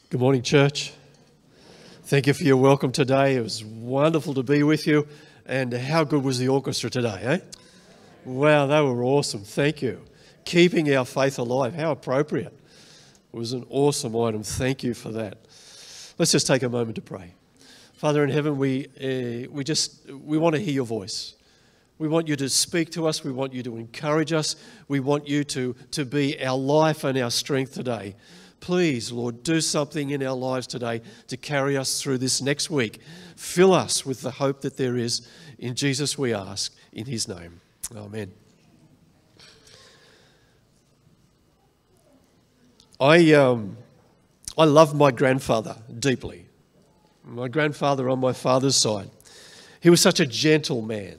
Good morning, church. Thank you for your welcome today. It was wonderful to be with you. And how good was the orchestra today, eh? Wow, they were awesome. Thank you. Keeping our faith alive. How appropriate. It was an awesome item. Thank you for that. Let's just take a moment to pray. Father in heaven, we want to hear your voice. We want you to speak to us. We want you to encourage us. We want you to be our life and our strength today. Please, Lord, do something in our lives today to carry us through this next week. Fill us with the hope that there is. In Jesus we ask, in his name. Amen. I love my grandfather deeply. My grandfather on my father's side. He was such a gentle man.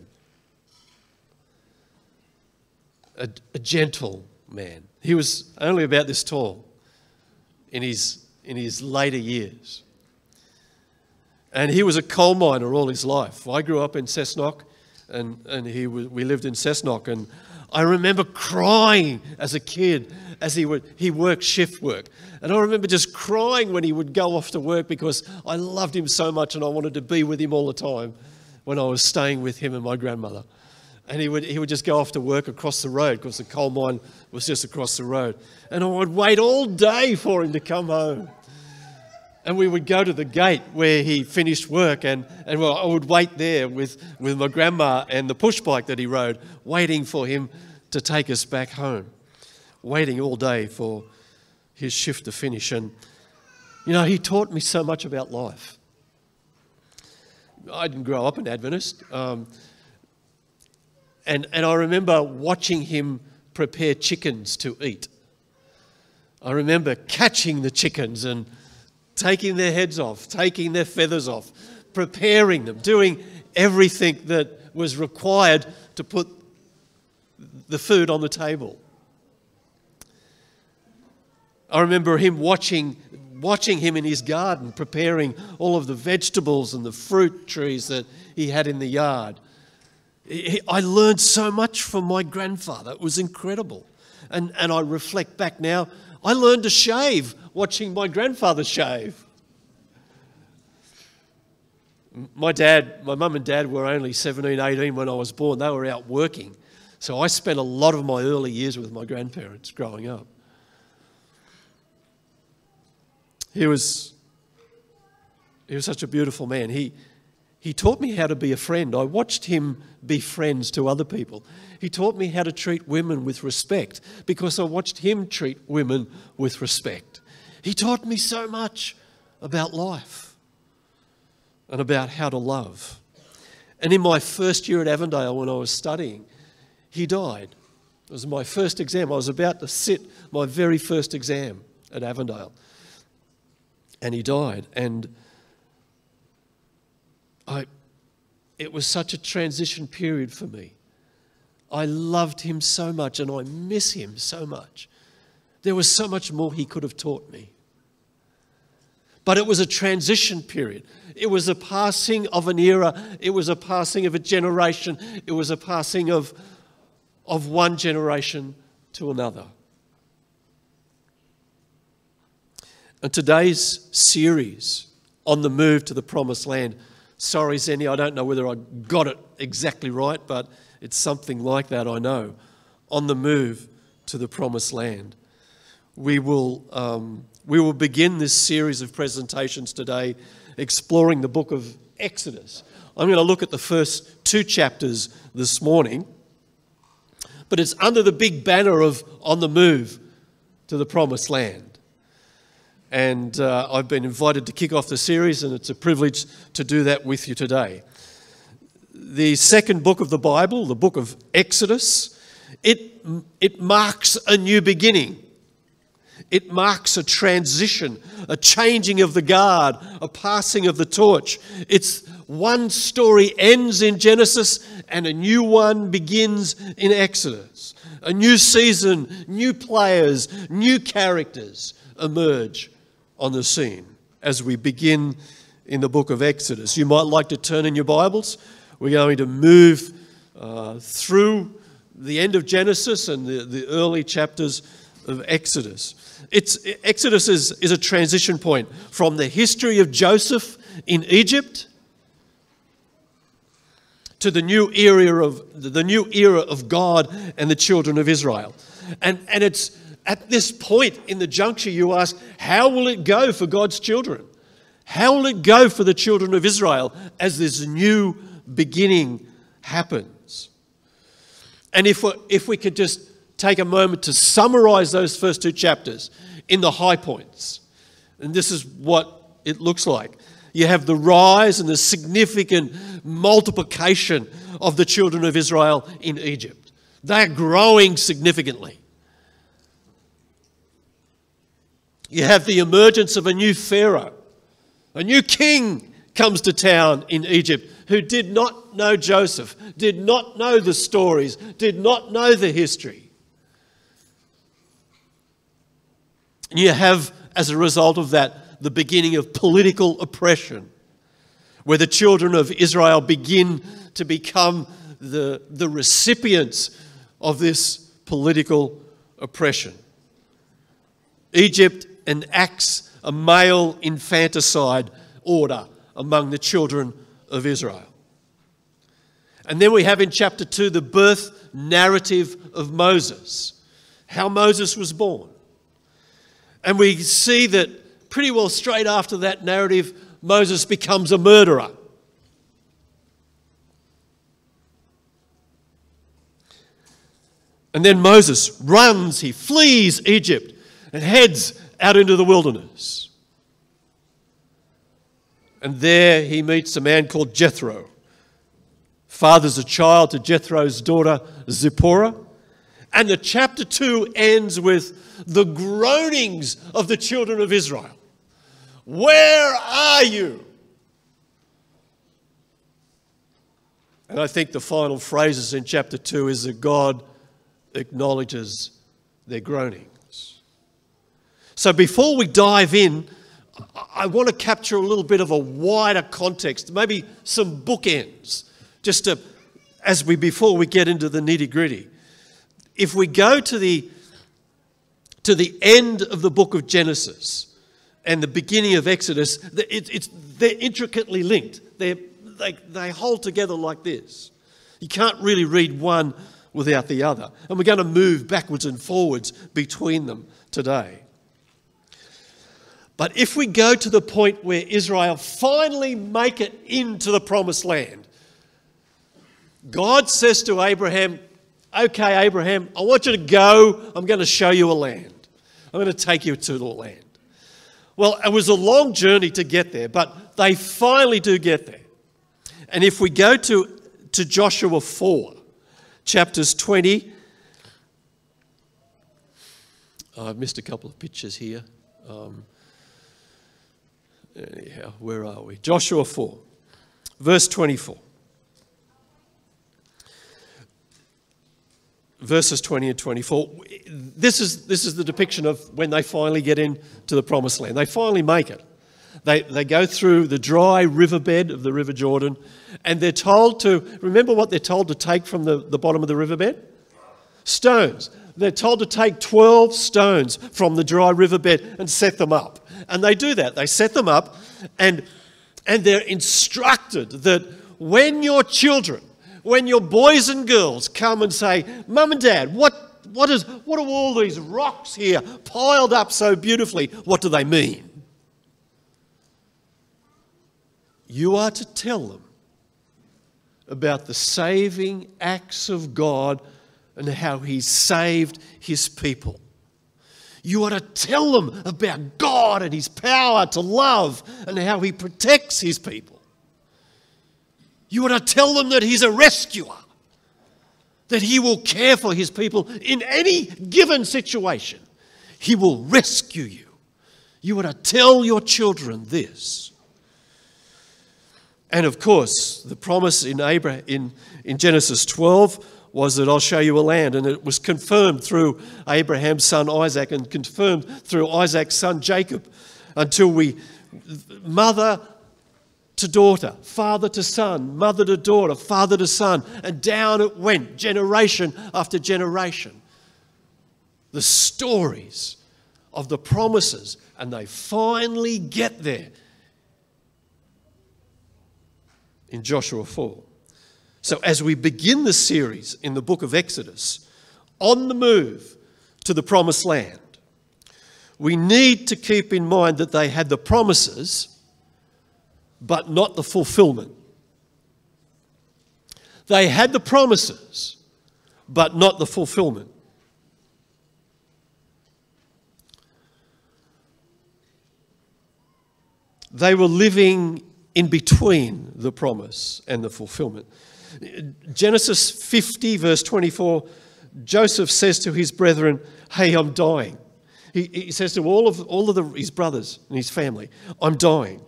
A gentle man. He was only about this tall in his later years. And he was a coal miner all his life. I grew up in Cessnock, and we lived in Cessnock, and I remember crying as a kid as he worked shift work. And I remember just crying when he would go off to work because I loved him so much and I wanted to be with him all the time when I was staying with him and my grandmother. And he would just go off to work across the road because the coal mine was just across the road. And I would wait all day for him to come home. And we would go to the gate where he finished work and I would wait there with my grandma and the push bike that he rode, waiting for him to take us back home. Waiting all day for his shift to finish. And, you know, he taught me so much about life. I didn't grow up an Adventist. And I remember watching him prepare chickens to eat. I remember catching the chickens and taking their heads off, taking their feathers off, preparing them, doing everything that was required to put the food on the table. I remember him watching him in his garden, preparing all of the vegetables and the fruit trees that he had in the yard. I learned so much from my grandfather. It was incredible. And I reflect back now, I learned to shave watching my grandfather shave. My mum and dad were only 17, 18 when I was born. They were out working. So I spent a lot of my early years with my grandparents growing up. He was such a beautiful man. He taught me how to be a friend. I watched him be friends to other people. He taught me how to treat women with respect because I watched him treat women with respect. He taught me so much about life and about how to love. And in my first year at Avondale when I was studying, he died. It was my first exam. I was about to sit my very first exam at Avondale. And he died. And it was such a transition period for me. I loved him so much and I miss him so much. There was so much more he could have taught me. But it was a transition period. It was a passing of an era. It was a passing of a generation. It was a passing of one generation to another. And today's series on the move to the Promised Land, sorry, Zenny, I don't know whether I got it exactly right, but it's something like that, I know. On the move to the Promised Land. We will begin this series of presentations today exploring the book of Exodus. I'm going to look at the first 2 chapters this morning, but it's under the big banner of On the Move to the Promised Land. And I've been invited to kick off the series, and it's a privilege to do that with you today. The second book of the Bible, the book of Exodus, it marks a new beginning. It marks a transition, a changing of the guard, a passing of the torch. It's one story ends in Genesis and a new one begins in Exodus. A new season, new players, new characters emerge on the scene as we begin in the book of Exodus. You might like to turn in your Bibles. We're going to move through the end of Genesis and the early chapters of Exodus. Exodus is a transition point from the history of Joseph in Egypt to the new era of God and the children of Israel. And it's at this point in the juncture you ask, how will it go for God's children? How will it go for the children of Israel as this new beginning happens? And if we could just take a moment to summarize those first two chapters in the high points. And this is what it looks like. You have the rise and the significant multiplication of the children of Israel in Egypt. They're growing significantly. You have the emergence of a new Pharaoh. A new king comes to town in Egypt who did not know Joseph, did not know the stories, did not know the history. And you have, as a result of that, the beginning of political oppression, where the children of Israel begin to become the recipients of this political oppression. Egypt enacts a male infanticide order among the children of Israel. And then we have in chapter 2 the birth narrative of Moses, how Moses was born. And we see that pretty well straight after that narrative, Moses becomes a murderer. And then Moses runs, he flees Egypt and heads out into the wilderness. And there he meets a man called Jethro, fathers a child to Jethro's daughter Zipporah. And the chapter 2 ends with the groanings of the children of Israel. Where are you? And I think the final phrases in chapter 2 is that God acknowledges their groanings. So before we dive in, I want to capture a little bit of a wider context, maybe some bookends, before we get into the nitty-gritty. If we go to the end of the book of Genesis and the beginning of Exodus, they're intricately linked. They hold together like this. You can't really read one without the other. And we're going to move backwards and forwards between them today. But if we go to the point where Israel finally make it into the promised land, God says to Abraham, okay, Abraham, I want you to go. I'm going to show you a land. I'm going to take you to the land. Well, it was a long journey to get there, but they finally do get there. And if we go to Joshua 4, chapters 20, I've missed a couple of pictures here. Anyhow, where are we? Joshua 4, verse 24. Verses 20 and 24. This is the depiction of when they finally get into the promised land. They finally make it. They go through the dry riverbed of the River Jordan, and they're told to, remember what they're told to take from the bottom of the riverbed? Stones. They're told to take 12 stones from the dry riverbed and set them up. And they do that. They set them up, and they're instructed that when your children, when your boys and girls come and say, Mum and Dad, what are all these rocks here piled up so beautifully? What do they mean? You are to tell them about the saving acts of God and how He saved His people. You are to tell them about God and His power to love and how He protects His people. You are to tell them that He's a rescuer, that He will care for His people in any given situation. He will rescue you. You are to tell your children this. And of course, the promise in Genesis 12 was that I'll show you a land, and it was confirmed through Abraham's son Isaac and confirmed through Isaac's son Jacob until mother to daughter, father to son, mother to daughter, father to son, and down it went, generation after generation. the stories of the promises, and they finally get there in Joshua 4. So as we begin the series in the book of Exodus, on the move to the promised land, we need to keep in mind that they had the promises, but not the fulfillment. They had the promises, but not the fulfillment. They were living in between the promise and the fulfillment. Genesis 50, verse 24, Joseph says to his brethren, "Hey, I'm dying." He says to all of his brothers and his family, "I'm dying.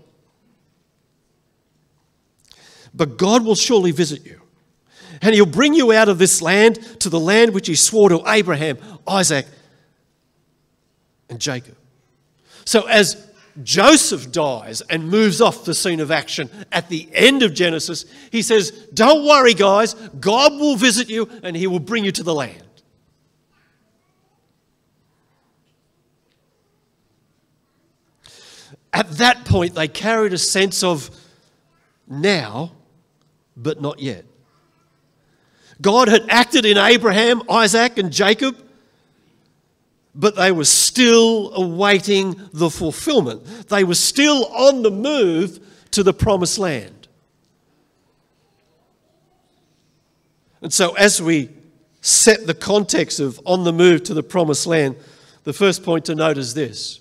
But God will surely visit you, and he'll bring you out of this land to the land which he swore to Abraham, Isaac, and Jacob." So as Joseph dies and moves off the scene of action at the end of Genesis, he says, "Don't worry, guys, God will visit you and he will bring you to the land." At that point, they carried a sense of now, but not yet. God had acted in Abraham, Isaac, and Jacob, but they were still awaiting the fulfillment. They were still on the move to the promised land. And so as we set the context of on the move to the promised land, the first point to note is this: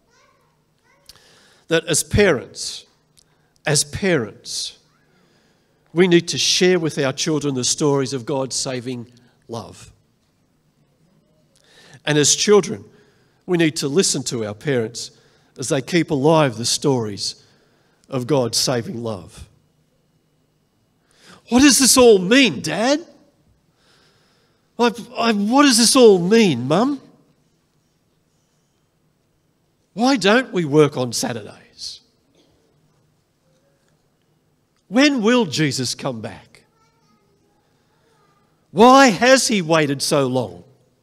that as parents, we need to share with our children the stories of God's saving love. And as children, we need to listen to our parents as they keep alive the stories of God's saving love. What does this all mean, Dad? What does this all mean, Mum? Why don't we work on Saturdays? When will Jesus come back? Why has he waited so long?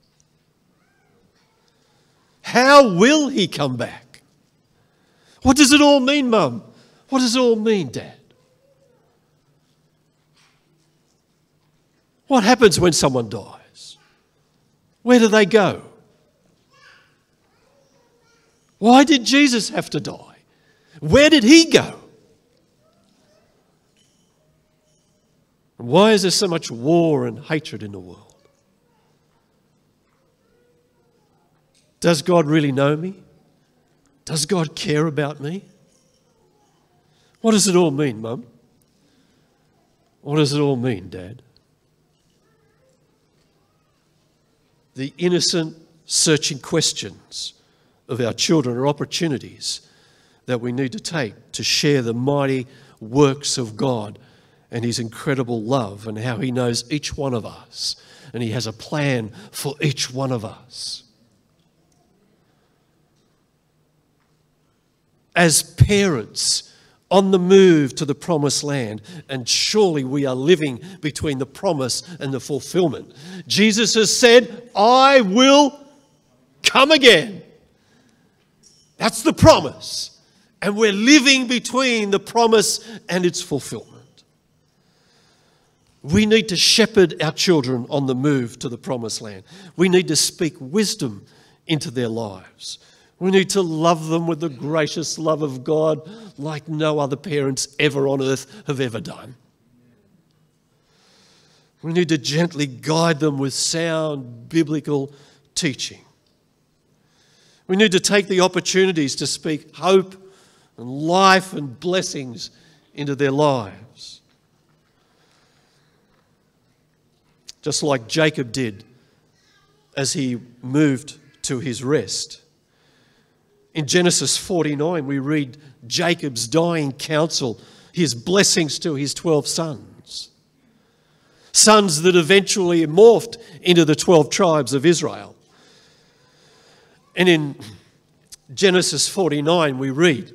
How will he come back? What does it all mean, Mum? What does it all mean, Dad? What happens when someone dies? Where do they go? Why did Jesus have to die? Where did he go? And why is there so much war and hatred in the world? Does God really know me? Does God care about me? What does it all mean, Mum? What does it all mean, Dad? The innocent, searching questions of our children are opportunities that we need to take to share the mighty works of God and his incredible love and how he knows each one of us and he has a plan for each one of us. As parents on the move to the promised land, and surely we are living between the promise and the fulfillment. Jesus has said, "I will come again." That's the promise. And we're living between the promise and its fulfillment. We need to shepherd our children on the move to the promised land. We need to speak wisdom into their lives. We need to love them with the gracious love of God like no other parents ever on earth have ever done. We need to gently guide them with sound biblical teaching. We need to take the opportunities to speak hope and life and blessings into their lives. Just like Jacob did as he moved to his rest. In Genesis 49, we read Jacob's dying counsel, his blessings to his 12 sons. Sons that eventually morphed into the 12 tribes of Israel. And in Genesis 49, we read,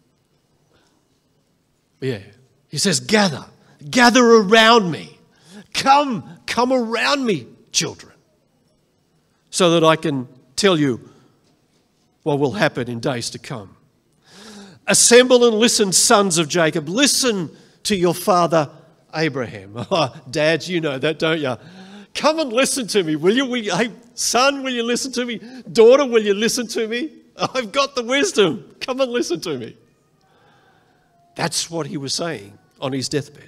he says, gather around me. Come around me, children, so that I can tell you what will happen in days to come. Assemble and listen, sons of Jacob. Listen to your father Abraham. Oh, dads, you know that, don't you? Come and listen to me, will you? Hey, son, will you listen to me? Daughter, will you listen to me? I've got the wisdom. Come and listen to me. That's what he was saying on his deathbed.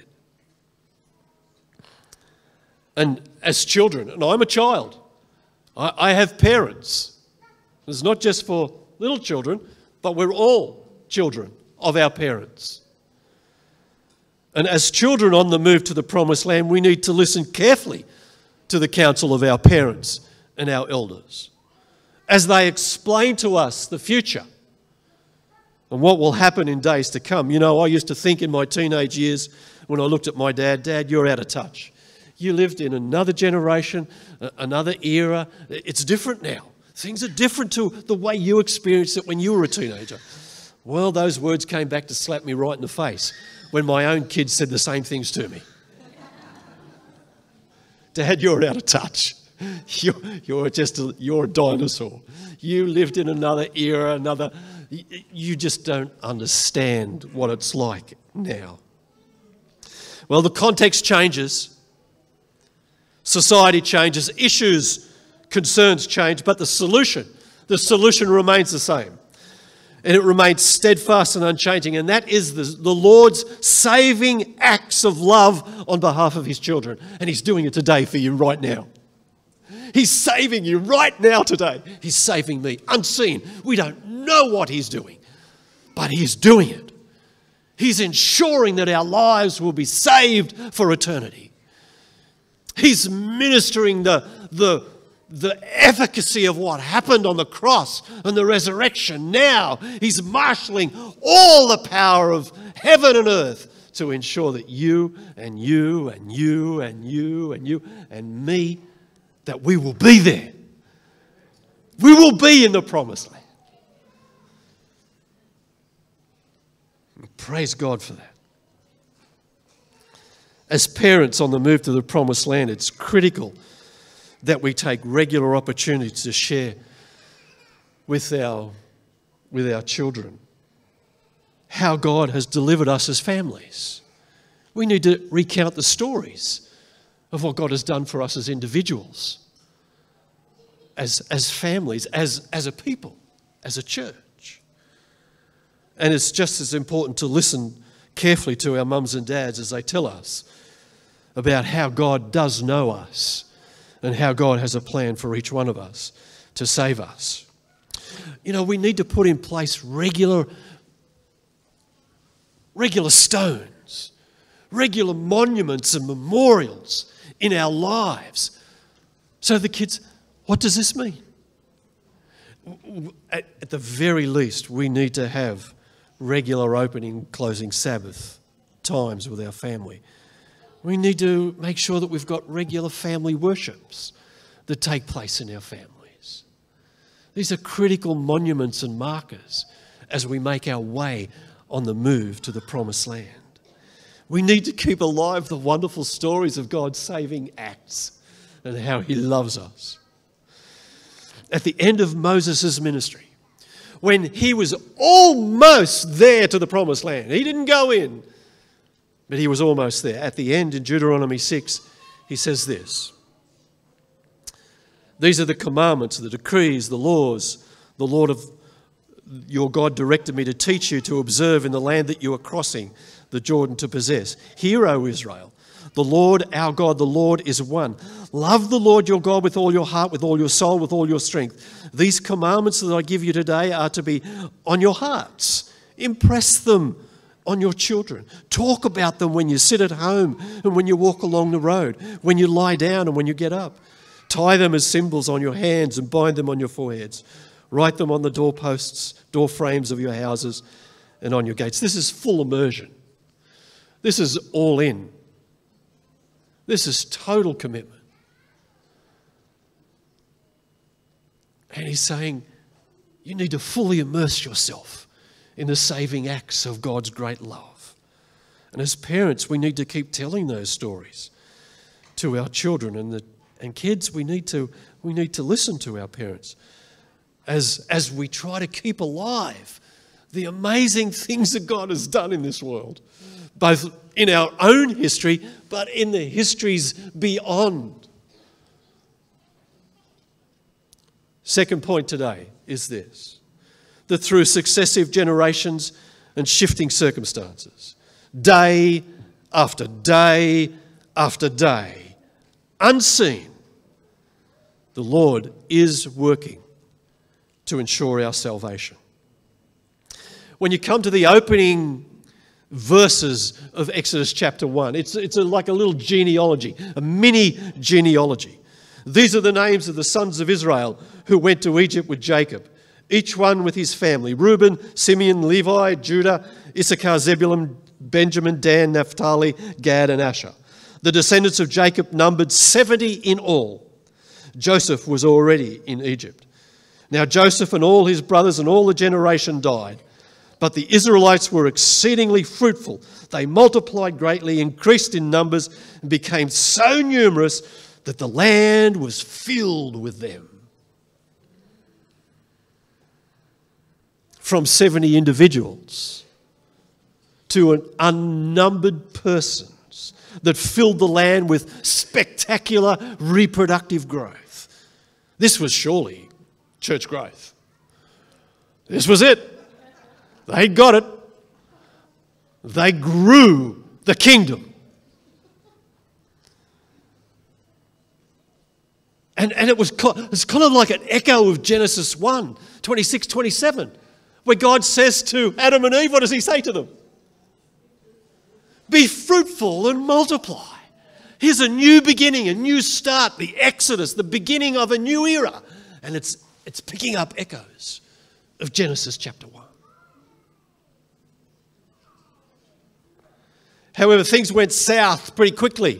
And as children, and I'm a child, I have parents. It's not just for little children, but we're all children of our parents. And as children on the move to the promised land, we need to listen carefully to the counsel of our parents and our elders as they explain to us the future and what will happen in days to come. You know, I used to think in my teenage years when I looked at my dad, Dad, you're out of touch. You lived in another generation, another era. It's different now. Things are different to the way you experienced it when you were a teenager. Well, those words came back to slap me right in the face when my own kids said the same things to me. Dad, you're out of touch. You're a dinosaur. You lived in another era, you just don't understand what it's like now. Well, the context changes. Society changes, issues, concerns change, but the solution remains the same. And it remains steadfast and unchanging. And that is the Lord's saving acts of love on behalf of his children. And he's doing it today for you right now. He's saving you right now today. He's saving me unseen. We don't know what he's doing, but he's doing it. He's ensuring that our lives will be saved for eternity. He's ministering the efficacy of what happened on the cross and the resurrection. Now he's marshalling all the power of heaven and earth to ensure that you and you and you and you and you and me, that we will be there. We will be in the promised land. Praise God for that. As parents on the move to the promised land, it's critical that we take regular opportunities to share with our children how God has delivered us as families. We need to recount the stories of what God has done for us as individuals, as families, as a people, as a church. And it's just as important to listen carefully to our mums and dads as they tell us about how God does know us and how God has a plan for each one of us to save us. You know, we need to put in place regular stones, regular monuments and memorials in our lives. So the kids, what does this mean? At the very least, we need to have regular opening, closing Sabbath times with our family. We need to make sure that we've got regular family worships that take place in our families. These are critical monuments and markers as we make our way on the move to the promised land. We need to keep alive the wonderful stories of God's saving acts and how he loves us. At the end of Moses' ministry, when he was almost there to the promised land, he didn't go in, but he was almost there. At the end, in Deuteronomy 6, he says this: "These are the commandments, the decrees, the laws, the Lord of your God directed me to teach you to observe in the land that you are crossing the Jordan to possess. Hear, O Israel, the Lord our God, the Lord is one. Love the Lord your God with all your heart, with all your soul, with all your strength. These commandments that I give you today are to be on your hearts. Impress them on your children. Talk about them when you sit at home and when you walk along the road, when you lie down and when you get up. Tie them as symbols on your hands and bind them on your foreheads. Write them on the doorposts, door frames of your houses and on your gates." This is full immersion. This is all in. This is total commitment. And he's saying you need to fully immerse yourself in the saving acts of God's great love. And as parents, we need to keep telling those stories. to our children. And kids, we need to listen to our parents as we try to keep alive the amazing things that God has done in this world, both in our own history, but in the histories beyond. Second point today is this: that through successive generations and shifting circumstances, day after day after day, unseen, the Lord is working to ensure our salvation. When you come to the opening verses of Exodus chapter 1, it's like a little genealogy, a mini genealogy. These are the names of the sons of Israel who went to Egypt with Jacob, each one with his family: Reuben, Simeon, Levi, Judah, Issachar, Zebulun, Benjamin, Dan, Naphtali, Gad, and Asher. The descendants of Jacob numbered 70 in all. Joseph was already in Egypt. Now Joseph and all his brothers and all the generation died. But the Israelites were exceedingly fruitful. They multiplied greatly, increased in numbers, and became so numerous that the land was filled with them. From 70 individuals to an unnumbered persons that filled the land with spectacular reproductive growth. This was surely church growth. This was it. They got it. They grew the kingdom. And it's kind of like an echo of Genesis 1, 26, 27, where God says to Adam and Eve, what does he say to them? Be fruitful and multiply. Here's a new beginning, a new start, the Exodus, the beginning of a new era. And it's picking up echoes of Genesis chapter 1. However, things went south pretty quickly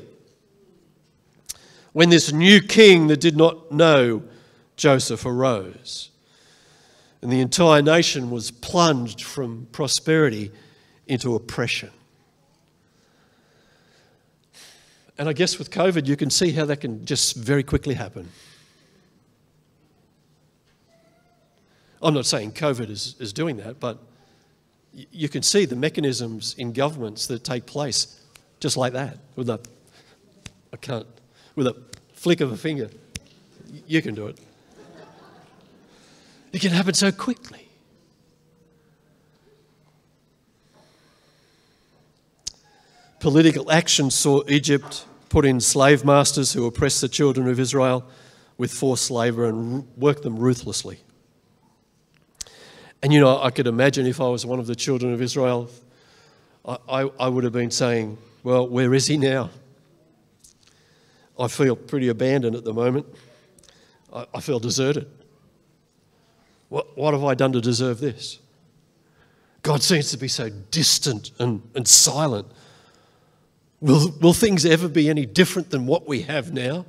when this new king that did not know Joseph arose. And the entire nation was plunged from prosperity into oppression. And I guess with COVID, you can see how that can just very quickly happen. I'm not saying COVID is doing that, but you can see the mechanisms in governments that take place just like that. With a flick of a finger, you can do it. It can happen so quickly. Political action saw Egypt put in slave masters who oppressed the children of Israel with forced labour and worked them ruthlessly. And I could imagine if I was one of the children of Israel, I would have been saying, well, where is he now? I feel pretty abandoned at the moment. I feel deserted. What have I done to deserve this? God seems to be so distant and silent. Will things ever be any different than what we have now?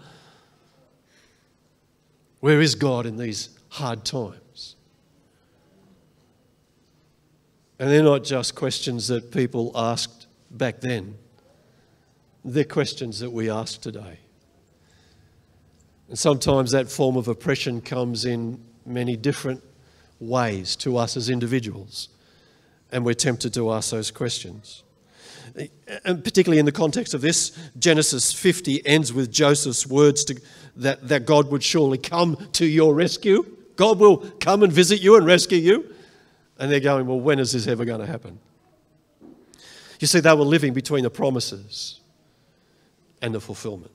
Where is God in these hard times? And they're not just questions that people asked back then. They're questions that we ask today. And sometimes that form of oppression comes in many different ways to us as individuals. And we're tempted to ask those questions. And particularly in the context of this, Genesis 50 ends with Joseph's words that God would surely come to your rescue. God will come and visit you and rescue you. And they're going, well, when is this ever going to happen? You see, they were living between the promises and the fulfillment.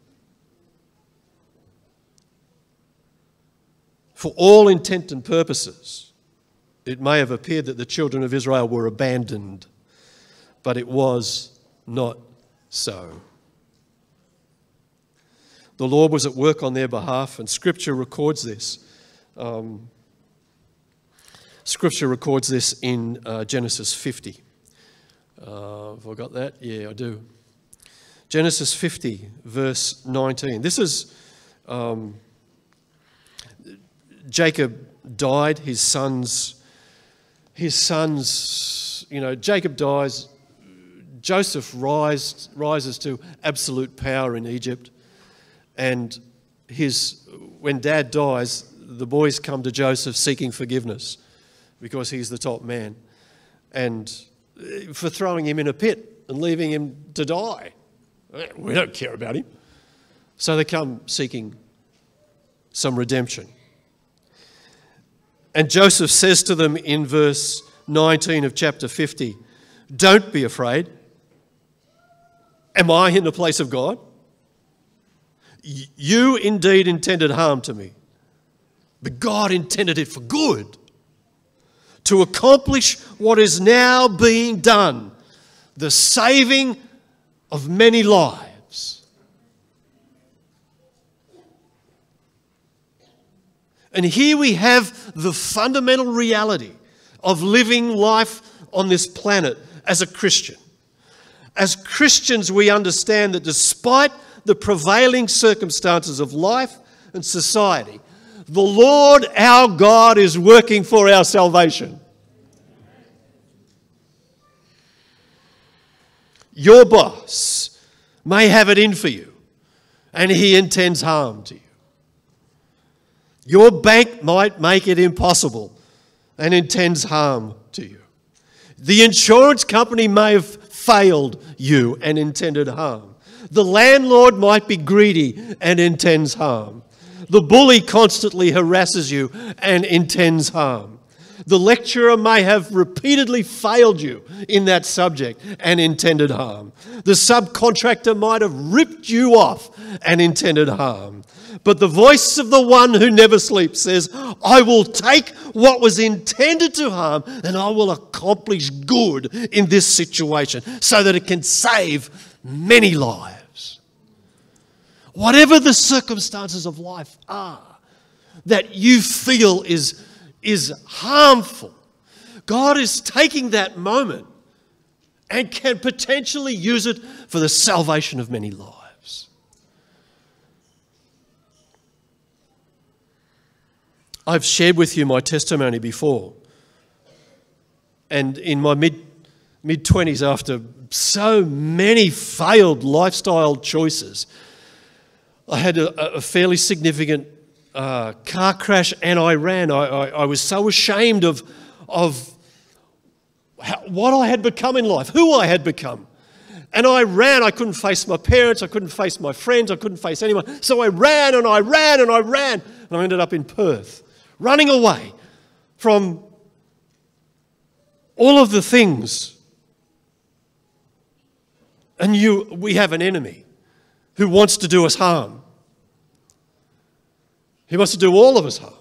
For all intent and purposes, it may have appeared that the children of Israel were abandoned, but it was not so. The Lord was at work on their behalf, and Scripture records this. Scripture records this in Genesis 50. Have I got that? Yeah, I do. Genesis 50, verse 19. This is Jacob died. His sons, Jacob dies. Joseph rises to absolute power in Egypt. And when Dad dies, the boys come to Joseph seeking forgiveness because he's the top man, and for throwing him in a pit and leaving him to die. We don't care about him. So they come seeking some redemption. And Joseph says to them in verse 19 of chapter 50, "Don't be afraid. Am I in the place of God? You indeed intended harm to me, but God intended it for good, to accomplish what is now being done, the saving of many lives." And here we have the fundamental reality of living life on this planet as a Christian. As Christians, we understand that despite the prevailing circumstances of life and society, the Lord our God is working for our salvation. Your boss may have it in for you, and he intends harm to you. Your bank might make it impossible and intends harm to you. The insurance company may have failed you and intended harm. The landlord might be greedy and intends harm. The bully constantly harasses you and intends harm. The lecturer may have repeatedly failed you in that subject and intended harm. The subcontractor might have ripped you off and intended harm. But the voice of the one who never sleeps says, "I will take what was intended to harm and I will accomplish good in this situation so that it can save many lives." Whatever the circumstances of life are that you feel is harmful, God is taking that moment and can potentially use it for the salvation of many lives. I've shared with you my testimony before. And in my mid-20s, after so many failed lifestyle choices, I had a fairly significant car crash and I ran. I was so ashamed of what I had become in life, who I had become. And I ran. I couldn't face my parents. I couldn't face my friends. I couldn't face anyone. So I ran and I ran and I ran. And I ended up in Perth, running away from all of the things. And we have an enemy who wants to do us harm. He wants to do all of us harm.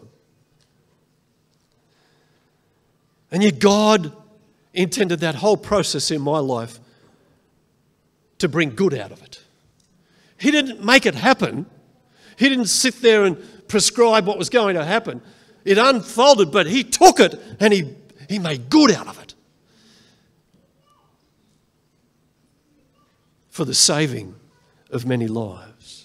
And yet God intended that whole process in my life to bring good out of it. He didn't make it happen. He didn't sit there and prescribe what was going to happen. It unfolded, but He took it and He made good out of it for the saving of many lives.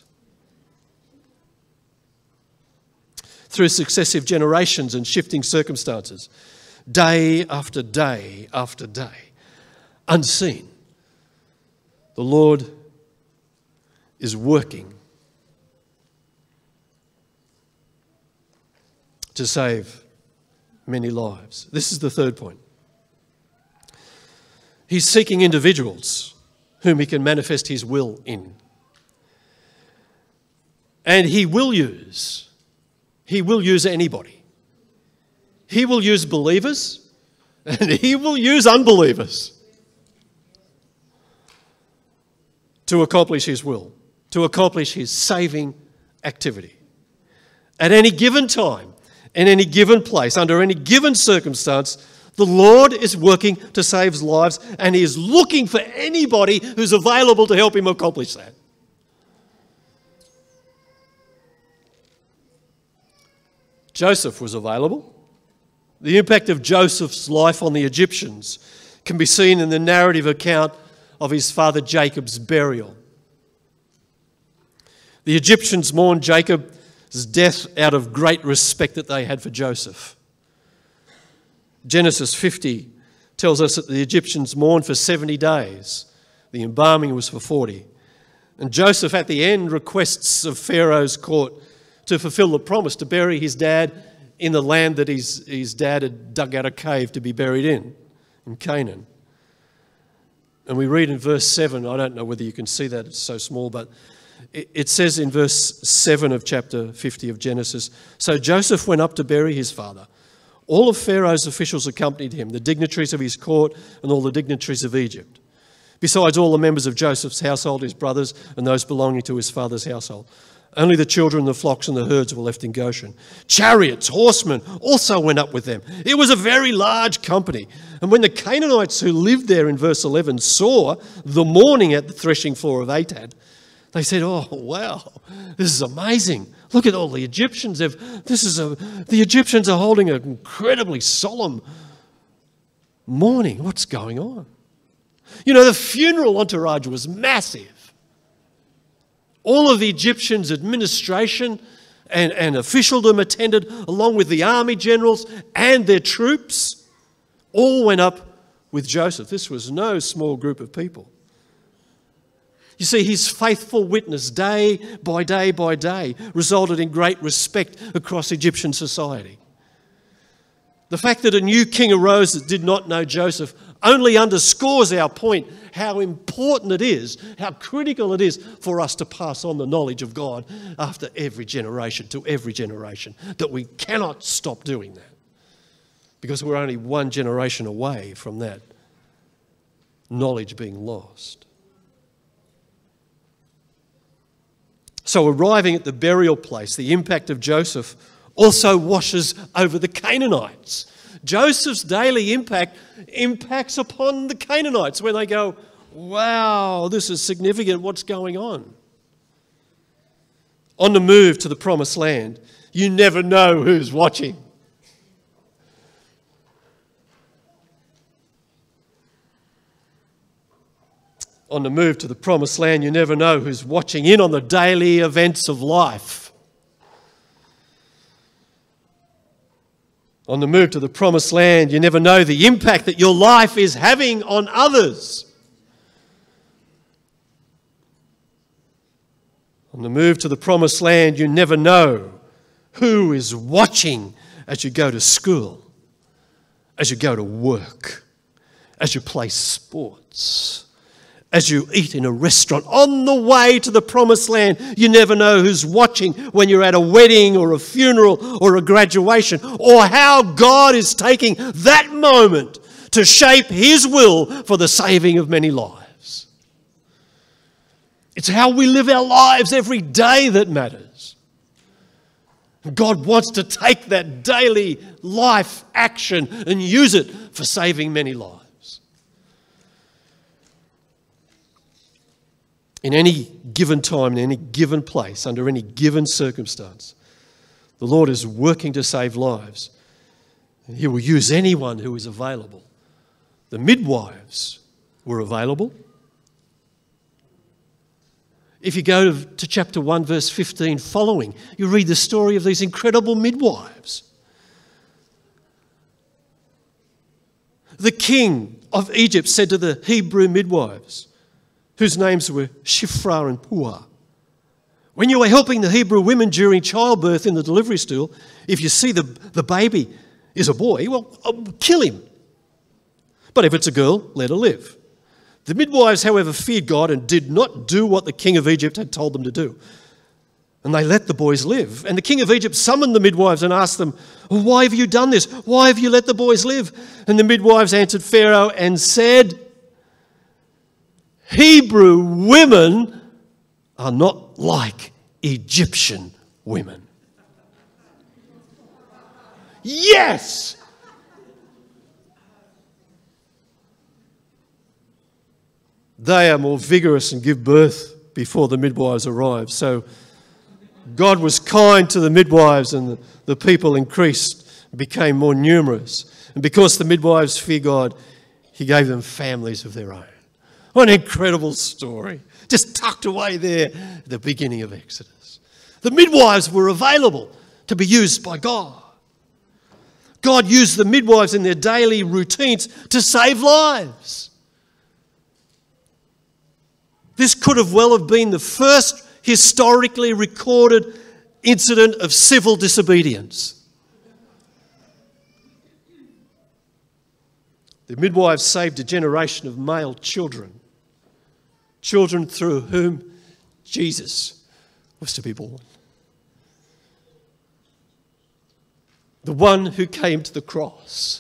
Through successive generations and shifting circumstances, day after day after day, unseen, the Lord is working to save many lives. This is the third point. He's seeking individuals whom He can manifest His will in. And He will use anybody. He will use believers and He will use unbelievers to accomplish His will, to accomplish His saving activity. At any given time, in any given place, under any given circumstance, the Lord is working to save lives, and He is looking for anybody who's available to help Him accomplish that. Joseph was available. The impact of Joseph's life on the Egyptians can be seen in the narrative account of his father Jacob's burial. The Egyptians mourned Jacob's death out of great respect that they had for Joseph. Genesis 50 tells us that the Egyptians mourned for 70 days. The embalming was for 40. And Joseph at the end requests of Pharaoh's court to fulfill the promise to bury his dad in the land that his dad had dug out a cave to be buried in Canaan. And we read in verse 7, I don't know whether you can see that, it's so small, but it says in verse 7 of chapter 50 of Genesis, "So Joseph went up to bury his father. All of Pharaoh's officials accompanied him, the dignitaries of his court and all the dignitaries of Egypt, besides all the members of Joseph's household, his brothers, and those belonging to his father's household. Only the children, the flocks, and the herds were left in Goshen. Chariots, horsemen also went up with them. It was a very large company. And when the Canaanites who lived there in verse 11 saw the mourning at the threshing floor of Atad, they said, 'Oh, wow, this is amazing. Look at all the Egyptians. The Egyptians are holding an incredibly solemn mourning. What's going on?' You know, the funeral entourage was massive. All of the Egyptians' administration and officialdom attended, along with the army generals and their troops, all went up with Joseph. This was no small group of people. You see, his faithful witness day by day by day resulted in great respect across Egyptian society. The fact that a new king arose that did not know Joseph only underscores our point, how important it is, how critical it is for us to pass on the knowledge of God after every generation, to every generation, that we cannot stop doing that because we're only one generation away from that knowledge being lost. So arriving at the burial place, the impact of Joseph also washes over the Canaanites. Joseph's daily impact impacts upon the Canaanites when they go, wow, this is significant, what's going on? On the move to the promised land, you never know who's watching. On the move to the promised land, you never know who's watching in on the daily events of life. On the move to the promised land, you never know the impact that your life is having on others. On the move to the promised land, you never know who is watching as you go to school, as you go to work, as you play sports, as you eat in a restaurant. On the way to the promised land, you never know who's watching when you're at a wedding or a funeral or a graduation, or how God is taking that moment to shape His will for the saving of many lives. It's how we live our lives every day that matters. God wants to take that daily life action and use it for saving many lives. In any given time, in any given place, under any given circumstance, the Lord is working to save lives. He will use anyone who is available. The midwives were available. If you go to chapter 1, verse 15 following, you read the story of these incredible midwives. The king of Egypt said to the Hebrew midwives, whose names were Shiphrah and Puah, when you are helping the Hebrew women during childbirth in the delivery stool, if you see the baby is a boy, well, kill him. But if it's a girl, let her live. The midwives, however, feared God and did not do what the king of Egypt had told them to do. And they let the boys live. And the king of Egypt summoned the midwives and asked them, why have you done this? Why have you let the boys live? And the midwives answered Pharaoh and said, Hebrew women are not like Egyptian women. Yes! They are more vigorous and give birth before the midwives arrive. So God was kind to the midwives, and the people increased, became more numerous. And because the midwives fear God, He gave them families of their own. What an incredible story. Just tucked away there at the beginning of Exodus. The midwives were available to be used by God. God used the midwives in their daily routines to save lives. This could have well have been the first historically recorded incident of civil disobedience. The midwives saved a generation of male children, children through whom Jesus was to be born. The one who came to the cross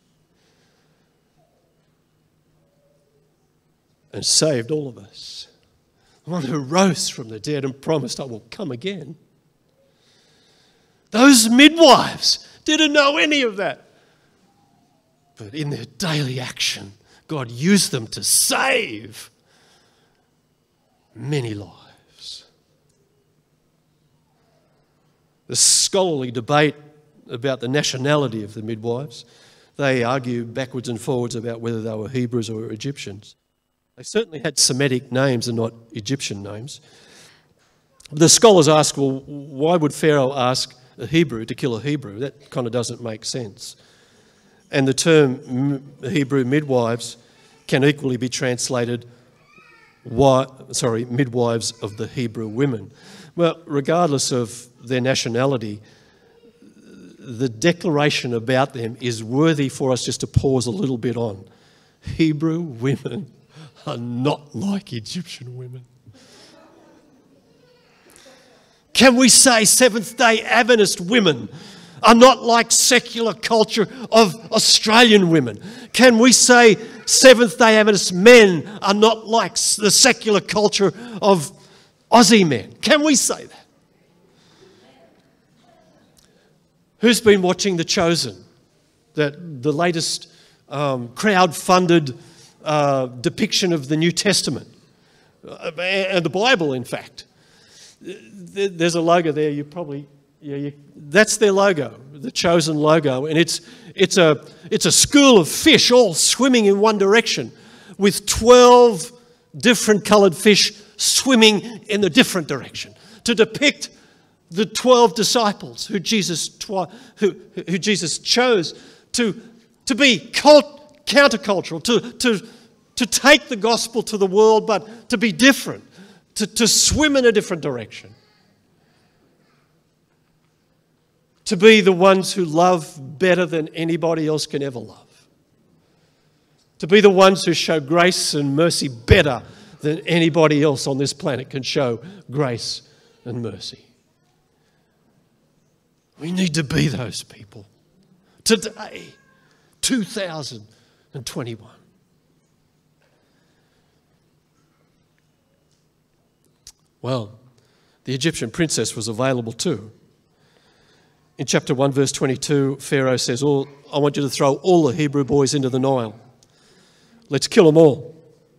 and saved all of us. The one who rose from the dead and promised, I will come again. Those midwives didn't know any of that. But in their daily action, God used them to save many lives. The scholarly debate about the nationality of the midwives, they argue backwards and forwards about whether they were Hebrews or Egyptians. They certainly had Semitic names and not Egyptian names. The scholars ask, well, why would Pharaoh ask a Hebrew to kill a Hebrew? That kind of doesn't make sense. And the term Hebrew midwives can equally be translated midwives of the Hebrew women. Well, regardless of their nationality, the declaration about them is worthy for us just to pause a little bit on. Hebrew women are not like Egyptian women. Can we say Seventh-day Adventist women are not like secular culture of Australian women? Can we say Seventh-day Adventist men are not like the secular culture of Aussie men? Can we say that? Who's been watching The Chosen? The latest crowd-funded depiction of the New Testament and the Bible, in fact. There's a logo there. That's their logo, the Chosen logo, and it's a school of fish all swimming in one direction, with 12 different coloured fish swimming in a different direction to depict the 12 disciples who Jesus chose to be countercultural, to take the gospel to the world, but to be different, to swim in a different direction. To be the ones who love better than anybody else can ever love. To be the ones who show grace and mercy better than anybody else on this planet can show grace and mercy. We need to be those people. Today, 2021. Well, the Egyptian princess was available too. In chapter 1, verse 22, Pharaoh says, I want you to throw all the Hebrew boys into the Nile. Let's kill them all.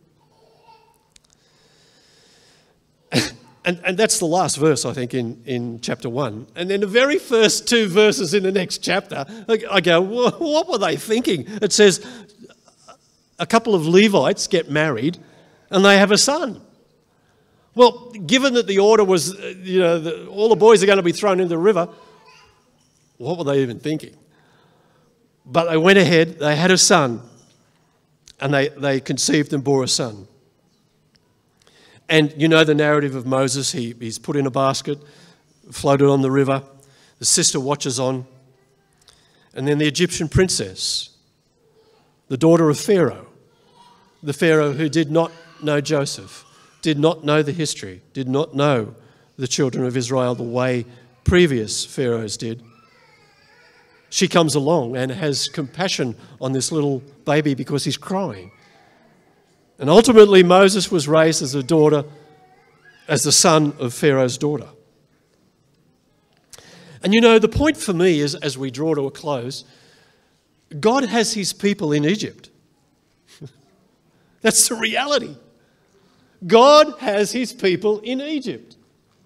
And that's the last verse, I think, in chapter 1. And then the very first 2 verses in the next chapter, I go, what were they thinking? It says, a couple of Levites get married and they have a son. Well, given that the order was, all the boys are going to be thrown into the river, what were they even thinking? But they went ahead, they had a son, and they conceived and bore a son. And you know the narrative of Moses. He's put in a basket, floated on the river. The sister watches on. And then the Egyptian princess, the daughter of Pharaoh, the Pharaoh who did not know Joseph, did not know the history, did not know the children of Israel the way previous pharaohs did. She comes along and has compassion on this little baby because he's crying. And ultimately Moses was raised as the son of Pharaoh's daughter. And the point for me is, as we draw to a close, God has his people in Egypt. That's the reality. God has his people in Egypt.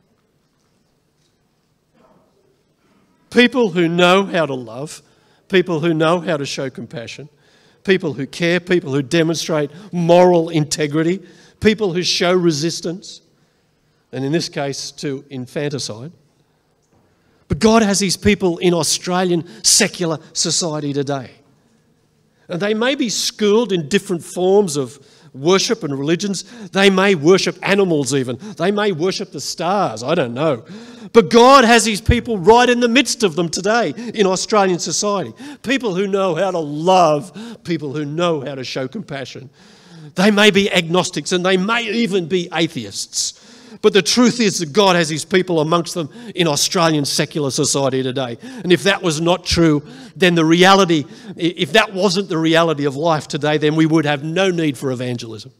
People who know how to love, people who know how to show compassion, people who care, people who demonstrate moral integrity, people who show resistance, and in this case to infanticide. But God has his people in Australian secular society today. And they may be schooled in different forms of worship and religions. They may worship animals even. They may worship the stars. I don't know. But God has his people right in the midst of them today in Australian society. People who know how to love, people who know how to show compassion. They may be agnostics and they may even be atheists. But the truth is that God has his people amongst them in Australian secular society today. And if that was not true, then if that wasn't the reality of life today, then we would have no need for evangelism.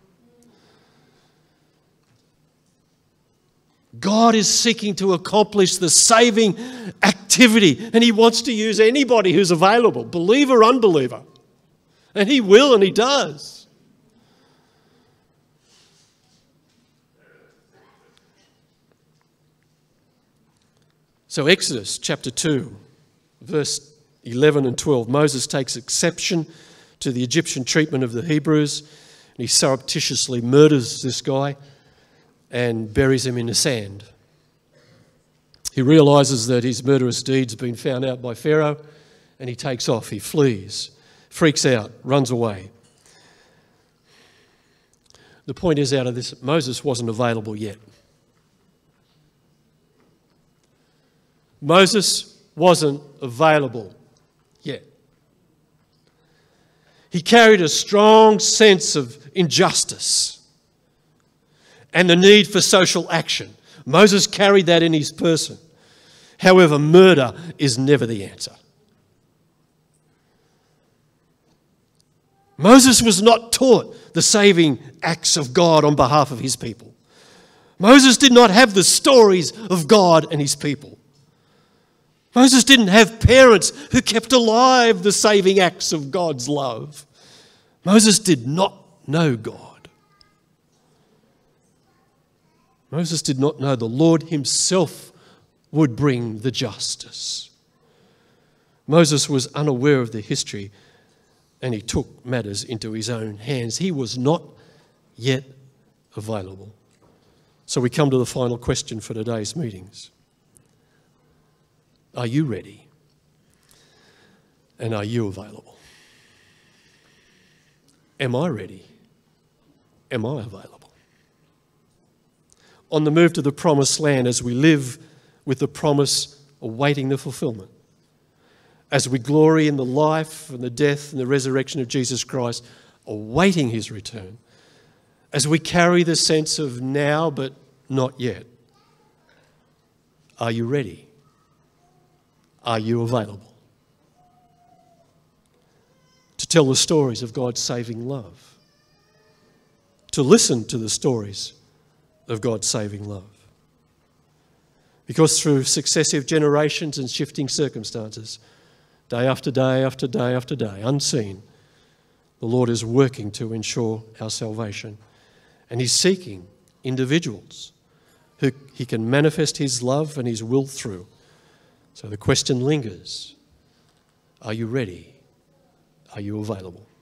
God is seeking to accomplish the saving activity, and he wants to use anybody who's available, believer, unbeliever. And he will, and he does. So Exodus chapter 2, verse 11 and 12, Moses takes exception to the Egyptian treatment of the Hebrews, and he surreptitiously murders this guy and buries him in the sand. He realises that his murderous deeds have been found out by Pharaoh, and he takes off, he flees, freaks out, runs away. The point is, out of this, Moses wasn't available yet. Moses wasn't available yet. He carried a strong sense of injustice and the need for social action. Moses carried that in his person. However, murder is never the answer. Moses was not taught the saving acts of God on behalf of his people. Moses did not have the stories of God and his people. Moses didn't have parents who kept alive the saving acts of God's love. Moses did not know God. Moses did not know the Lord himself would bring the justice. Moses was unaware of the history, and he took matters into his own hands. He was not yet available. So we come to the final question for today's meetings. Are you ready? And are you available? Am I ready? Am I available? On the move to the promised land, as we live with the promise awaiting the fulfillment, as we glory in the life and the death and the resurrection of Jesus Christ, awaiting his return, as we carry the sense of now but not yet, are you ready? Are you available to tell the stories of God's saving love? To listen to the stories of God's saving love? Because through successive generations and shifting circumstances, day after day after day after day, unseen, the Lord is working to ensure our salvation. And he's seeking individuals who he can manifest his love and his will through. So the question lingers, are you ready? Are you available?